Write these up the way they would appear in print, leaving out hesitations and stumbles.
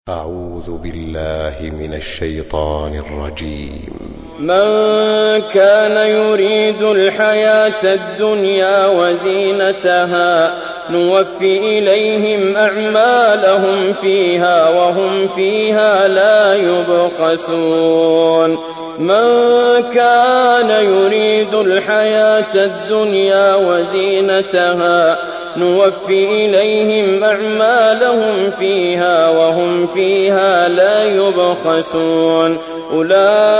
أعوذ بالله من الشيطان الرجيم. من كان يريد الحياة الدنيا وزينتها نوفي إليهم أعمالهم فيها وهم فيها لا يبخسون. من كان يريد الحياة الدنيا وزينتها نوفي إليهم أعمالهم فيها وهم فيها لا يبخسون. أولئك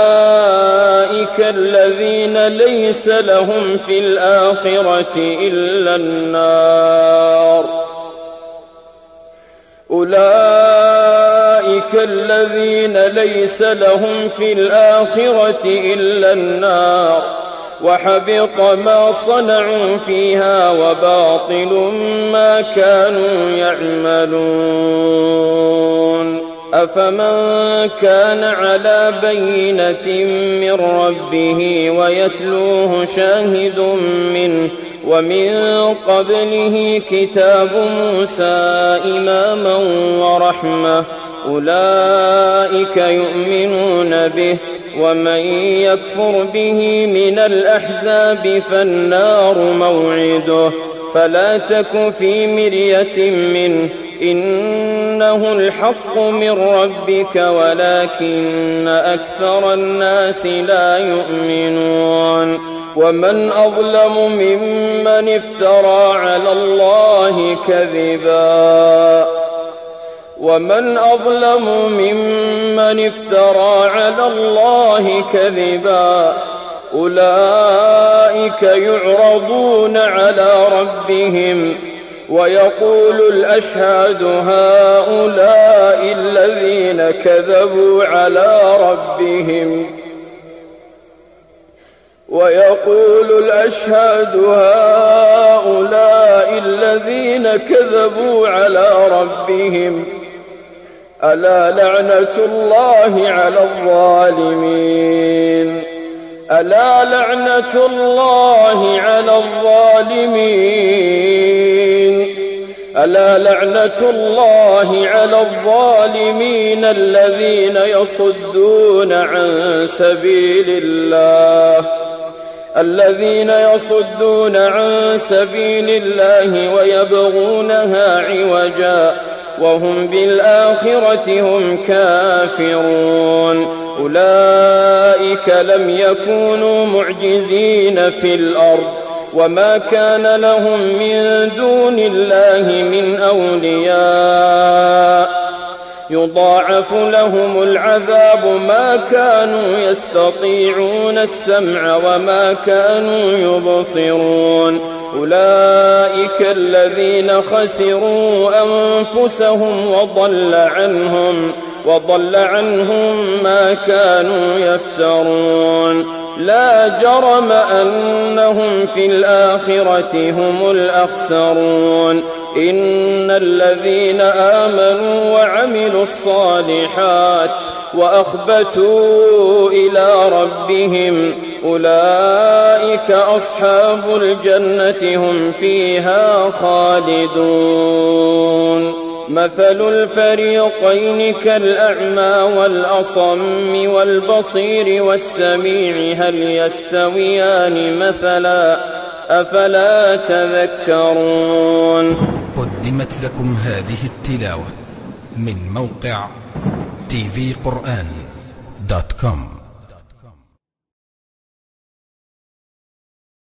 الذين ليس لهم في الآخرة إلا النار. أولئك الذين ليس لهم في الآخرة إلا النار وحبط ما صنعوا فيها وباطل ما كانوا يعملون. أفمن كان على بينة من ربه ويتلوه شاهد منه ومن قبله كتاب موسى إماما ورحمة أولئك يؤمنون به ومن يكفر به من الأحزاب فالنار موعده فلا تك في مرية منه إنه الحق من ربك ولكن أكثر الناس لا يؤمنون. ومن أظلم ممن افترى على الله كذبا ومن أظلم ممن افترى على الله كذبا أولئك يعرضون على ربهم ويقول الأشهاد هؤلاء الذين كذبوا على ربهم ويقول الأشهاد هؤلاء الذين كذبوا على ربهم ألا لعنة الله على الظالمين. ألا لعنة الله على الظالمين. ألا لعنة الله على الظالمين الذين يصدون عن سبيل الله ويبغونها عوجا وهم بالآخرة هم كافرون. أولئك لم يكونوا معجزين في الأرض وما كان لهم من دون الله من أولياء يضاعف لهم العذاب ما كانوا يستطيعون السمع وما كانوا يبصرون. أولئك الذين خسروا أنفسهم وضل عنهم ما كانوا يفترون. لا جرم أنهم في الآخرة هم الأخسرون. إن الذين آمنوا وعملوا الصالحات وأخبتوا إلى ربهم أولئك أصحاب الجنة هم فيها خالدون. مثل الفريقين كالأعمى والأصم والبصير والسميع هل يستويان مثلا أفلا تذكرون. قدمت لكم هذه التلاوة من موقع tvquran.com.